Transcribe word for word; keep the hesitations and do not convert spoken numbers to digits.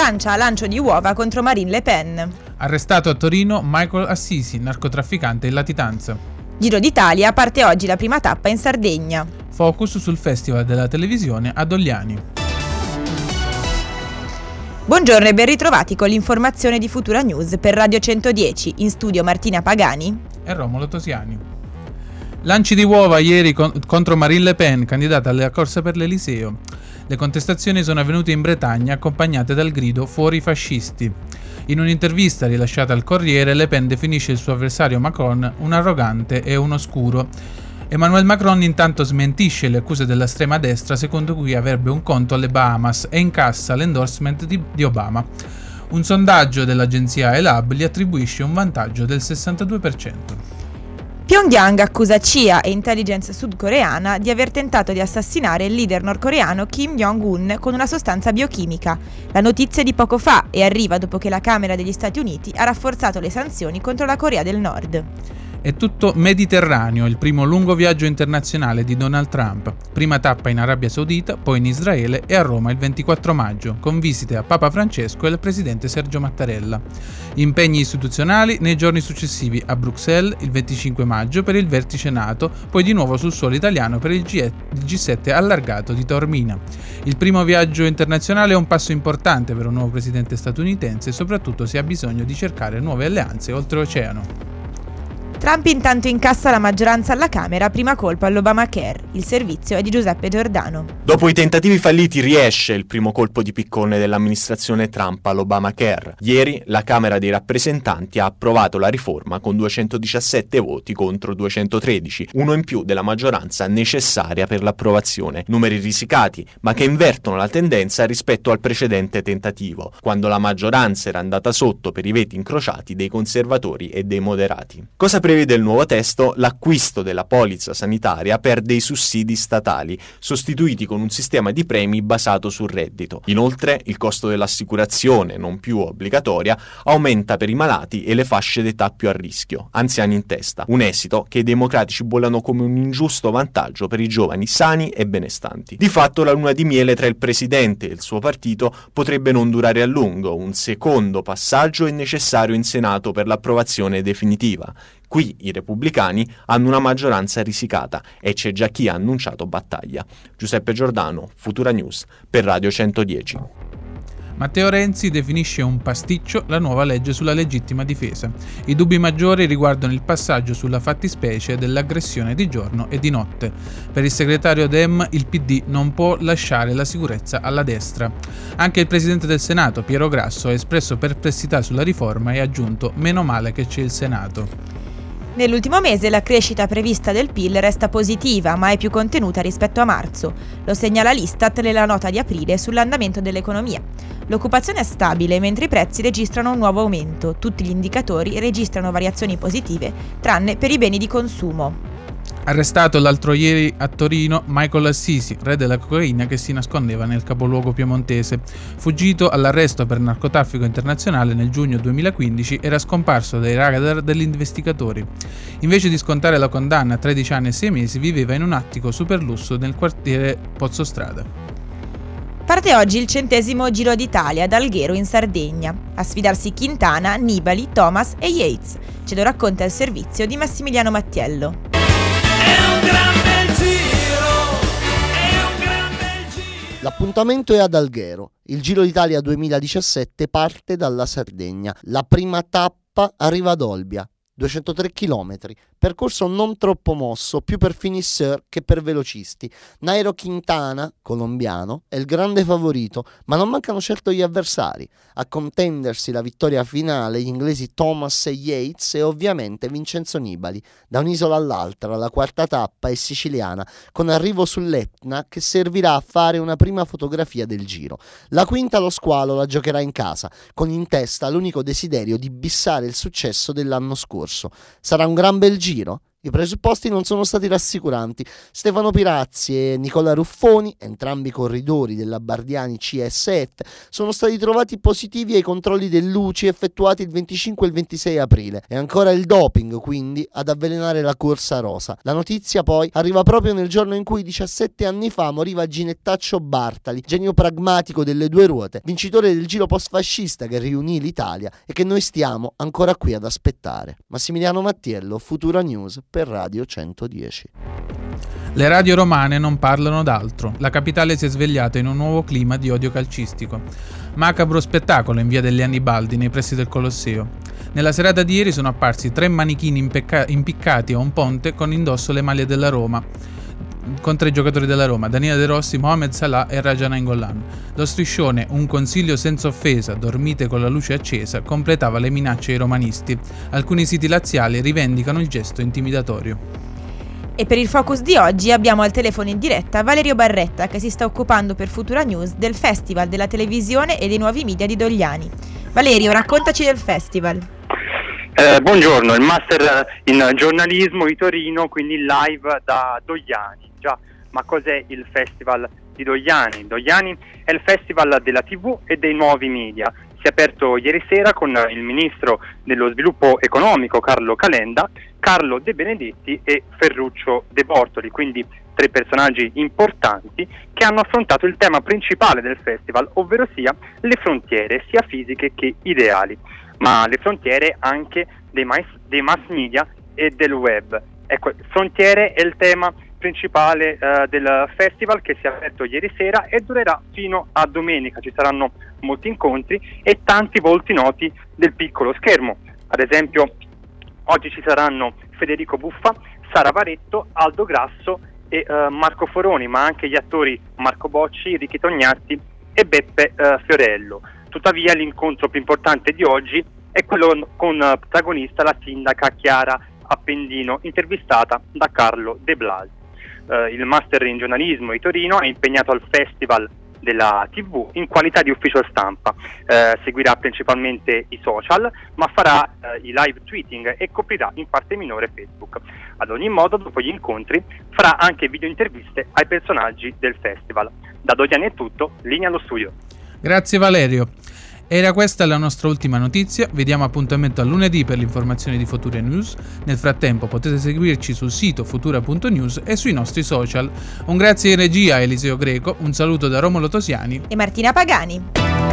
Francia a lancio di uova contro Marine Le Pen. Arrestato a Torino Michael Assisi, narcotrafficante in latitanza. Giro d'Italia, parte oggi la prima tappa in Sardegna. Focus sul Festival della Televisione a Dogliani. Buongiorno e ben ritrovati con l'informazione di Futura News per Radio centodieci. In studio Martina Pagani e Romolo Tosiani. Lanci di uova ieri con- contro Marine Le Pen, candidata alla corsa per l'Eliseo. Le contestazioni sono avvenute in Bretagna accompagnate dal grido "Fuori i fascisti". In un'intervista rilasciata al Corriere, Le Pen definisce il suo avversario Macron un arrogante e un oscuro. Emmanuel Macron intanto smentisce le accuse dell'estrema destra secondo cui avrebbe un conto alle Bahamas e incassa l'endorsement di, di Obama. Un sondaggio dell'agenzia Elab gli attribuisce un vantaggio del sessantadue per cento. Pyongyang accusa C I A e intelligence sudcoreana di aver tentato di assassinare il leader nordcoreano Kim Jong-un con una sostanza biochimica. La notizia è di poco fa e arriva dopo che la Camera degli Stati Uniti ha rafforzato le sanzioni contro la Corea del Nord. È tutto Mediterraneo, il primo lungo viaggio internazionale di Donald Trump. Prima tappa in Arabia Saudita, poi in Israele e a Roma il ventiquattro maggio, con visite a Papa Francesco e al presidente Sergio Mattarella. Impegni istituzionali nei giorni successivi a Bruxelles il venticinque maggio per il vertice NATO, poi di nuovo sul suolo italiano per il G sette allargato di Taormina. Il primo viaggio internazionale è un passo importante per un nuovo presidente statunitense, soprattutto se ha bisogno di cercare nuove alleanze oltreoceano. Trump intanto incassa la maggioranza alla Camera, prima colpo all'Obamacare. Il servizio è di Giuseppe Giordano. Dopo i tentativi falliti riesce il primo colpo di piccone dell'amministrazione Trump all'Obamacare. Ieri la Camera dei rappresentanti ha approvato la riforma con duecentodiciassette voti contro duecentotredici, uno in più della maggioranza necessaria per l'approvazione. Numeri risicati, ma che invertono la tendenza rispetto al precedente tentativo, quando la maggioranza era andata sotto per i veti incrociati dei conservatori e dei moderati. Cosa prevede il nuovo testo? L'acquisto della polizza sanitaria perde i sussidi statali, sostituiti con un sistema di premi basato sul reddito. Inoltre, il costo dell'assicurazione, non più obbligatoria, aumenta per i malati e le fasce d'età più a rischio, anziani in testa. Un esito che i democratici bollano come un ingiusto vantaggio per i giovani sani e benestanti. Di fatto, la luna di miele tra il presidente e il suo partito potrebbe non durare a lungo. Un secondo passaggio è necessario in Senato per l'approvazione definitiva. Qui i repubblicani hanno una maggioranza risicata e c'è già chi ha annunciato battaglia. Giuseppe Giordano, Futura News, per Radio centodieci. Matteo Renzi definisce un pasticcio la nuova legge sulla legittima difesa. I dubbi maggiori riguardano il passaggio sulla fattispecie dell'aggressione di giorno e di notte. Per il segretario Dem il P D non può lasciare la sicurezza alla destra. Anche il presidente del Senato, Piero Grasso, ha espresso perplessità sulla riforma e ha aggiunto "meno male che c'è il Senato". Nell'ultimo mese la crescita prevista del P I L resta positiva, ma è più contenuta rispetto a marzo. Lo segnala l'Istat nella nota di aprile sull'andamento dell'economia. L'occupazione è stabile, mentre i prezzi registrano un nuovo aumento. Tutti gli indicatori registrano variazioni positive, tranne per i beni di consumo. Arrestato l'altro ieri a Torino Michael Assisi, re della cocaina che si nascondeva nel capoluogo piemontese. Fuggito all'arresto per narcotraffico internazionale nel giugno duemilaquindici, era scomparso dai radar degli investigatori. Invece di scontare la condanna a tredici anni e sei mesi, viveva in un attico superlusso nel quartiere Pozzostrada. Parte oggi il centesimo Giro d'Italia ad Alghero in Sardegna. A sfidarsi Quintana, Nibali, Thomas e Yates. Ce lo racconta il servizio di Massimiliano Mattiello. L'appuntamento è ad Alghero. Il Giro d'Italia duemiladiciassette parte dalla Sardegna. La prima tappa arriva ad Olbia, duecentotré chilometri. Percorso non troppo mosso, più per finisseur che per velocisti. Nairo Quintana, colombiano, è il grande favorito, ma non mancano certo gli avversari. A contendersi la vittoria finale gli inglesi Thomas e Yates e ovviamente Vincenzo Nibali. Da un'isola all'altra la quarta tappa è siciliana, con arrivo sull'Etna che servirà a fare una prima fotografia del giro. La quinta lo squalo la giocherà in casa, con in testa l'unico desiderio di bissare il successo dell'anno scorso. Sarà un gran bel giro? I presupposti non sono stati rassicuranti. Stefano Pirazzi e Nicola Ruffoni, entrambi corridori della Bardiani C S F, sono stati trovati positivi ai controlli dell'U C I effettuati il venticinque e il ventisei aprile. E ancora il doping, quindi, ad avvelenare la corsa rosa. La notizia poi arriva proprio nel giorno in cui diciassette anni fa moriva Ginettaccio Bartali, genio pragmatico delle due ruote, vincitore del giro postfascista che riunì l'Italia e che noi stiamo ancora qui ad aspettare. Massimiliano Mattiello, Futura News per Radio centodieci. Le radio romane non parlano d'altro. La capitale si è svegliata in un nuovo clima di odio calcistico. Macabro spettacolo in via degli Annibaldi, nei pressi del Colosseo. Nella serata di ieri sono apparsi tre manichini impecca- impiccati a un ponte con indosso le maglie della Roma, con tre giocatori della Roma, Daniele De Rossi, Mohamed Salah e Raja Nainggolan. Lo striscione "Un consiglio senza offesa, dormite con la luce accesa" completava le minacce ai romanisti. Alcuni siti laziali rivendicano il gesto intimidatorio. E per il focus di oggi abbiamo al telefono in diretta Valerio Barretta, che si sta occupando per Futura News del Festival della Televisione e dei Nuovi Media di Dogliani. Valerio, raccontaci del festival. Eh, buongiorno, il Master in Giornalismo di Torino, quindi live da Dogliani. Già, ma cos'è il Festival di Dogliani? Dogliani è il Festival della tivù e dei nuovi media. Si è aperto ieri sera con il Ministro dello Sviluppo Economico Carlo Calenda, Carlo De Benedetti e Ferruccio De Bortoli, quindi tre personaggi importanti che hanno affrontato il tema principale del festival, ovvero sia le frontiere, sia fisiche che ideali, ma le frontiere anche dei mass, dei mass media e del web. Ecco, frontiere è il tema principale eh, del festival, che si è aperto ieri sera e durerà fino a domenica. Ci saranno molti incontri e tanti volti noti del piccolo schermo. Ad esempio, oggi ci saranno Federico Buffa, Sara Varetto, Aldo Grasso e eh, Marco Foroni, ma anche gli attori Marco Bocci, Ricky Tognatti e Beppe eh, Fiorello. Tuttavia l'incontro più importante di oggi è quello con eh, protagonista la sindaca Chiara Appendino, intervistata da Carlo De Blasi. Uh, il Master in Giornalismo di Torino è impegnato al Festival della tivù in qualità di ufficio stampa. Uh, seguirà principalmente i social, ma farà uh, i live tweeting e coprirà in parte minore Facebook. Ad ogni modo, dopo gli incontri, farà anche video interviste ai personaggi del festival. Da Dogliani è tutto, linea allo studio. Grazie Valerio. Era questa la nostra ultima notizia, vi diamo appuntamento a lunedì per l'informazione di Futura News. Nel frattempo potete seguirci sul sito futura punto news e sui nostri social. Un grazie in regia a Eliseo Greco, un saluto da Romolo Tosiani e Martina Pagani.